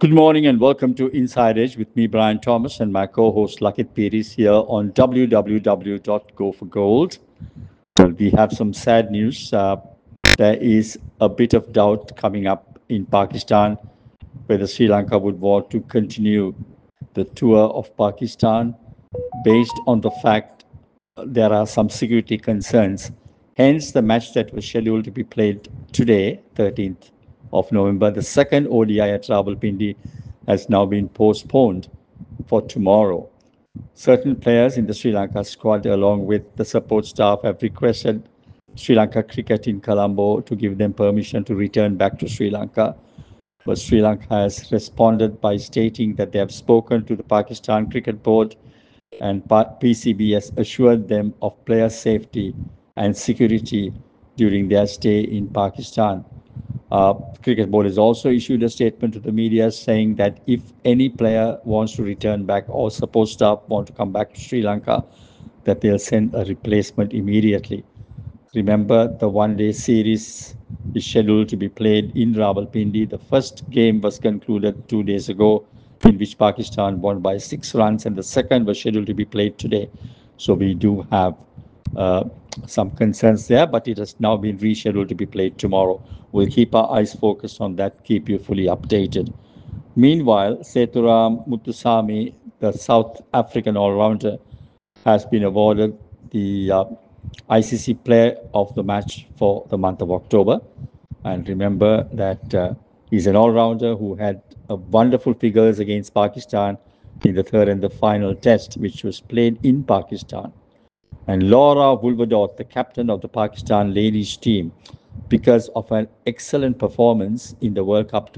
Good morning and welcome to Inside Edge with me, Brian Thomas, and my co-host Lakit Piris here on www.goforgold. Well, we have some sad news. There is a bit of doubt coming up in Pakistan whether Sri Lanka would want to continue the tour of Pakistan based on the fact there are some security concerns. Hence, the match that was scheduled to be played today, 13th of November, the second ODI at Rawalpindi, has now been postponed for tomorrow. Certain players in the Sri Lanka squad, along with the support staff, have requested Sri Lanka Cricket in Colombo to give them permission to return back to Sri Lanka. But Sri Lanka has responded by stating that they have spoken to the Pakistan Cricket Board and PCB has assured them of player safety and security during their stay in Pakistan. Cricket Board has also issued a statement to the media saying that if any player wants to return back or support staff want to come back to Sri Lanka, that they'll send a replacement immediately. Remember, the one-day series is scheduled to be played in Rawalpindi. The first game was concluded 2 days ago, in which Pakistan won by 6 runs, and the second was scheduled to be played today. So we do have uh, some concerns there, but it has now been rescheduled to be played tomorrow. We'll keep our eyes focused on that, keep you fully updated. Meanwhile, Sethuram Muthusamy, the South African all-rounder, has been awarded the ICC Player of the Match for the month of October. And remember that he's an all-rounder who had wonderful figures against Pakistan in the third and the final test, which was played in Pakistan. And Laura Woolverdoth, the captain of the Pakistan ladies team, because of an excellent performance in the World Cup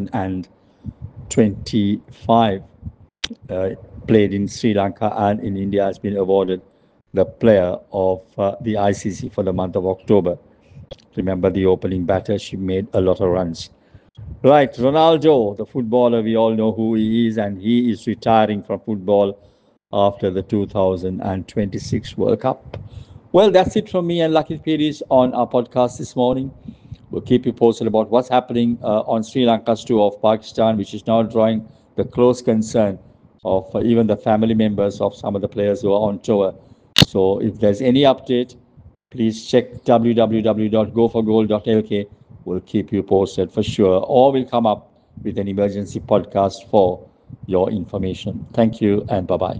2025, uh, played in Sri Lanka and in India, has been awarded the player of the ICC for the month of October. Remember the opening batter, she made a lot of runs. Right, Ronaldo, the footballer, we all know who he is, and he is retiring from football after the 2026 World Cup. Well, that's it from me and Lucky Piris on our podcast this morning. We'll keep you posted about what's happening on Sri Lanka's tour of Pakistan, which is now drawing the close concern of even the family members of some of the players who are on tour. So if there's any update, please check www.goforgold.lk. We'll keep you posted for sure, or we'll come up with an emergency podcast for your information. Thank you and bye bye.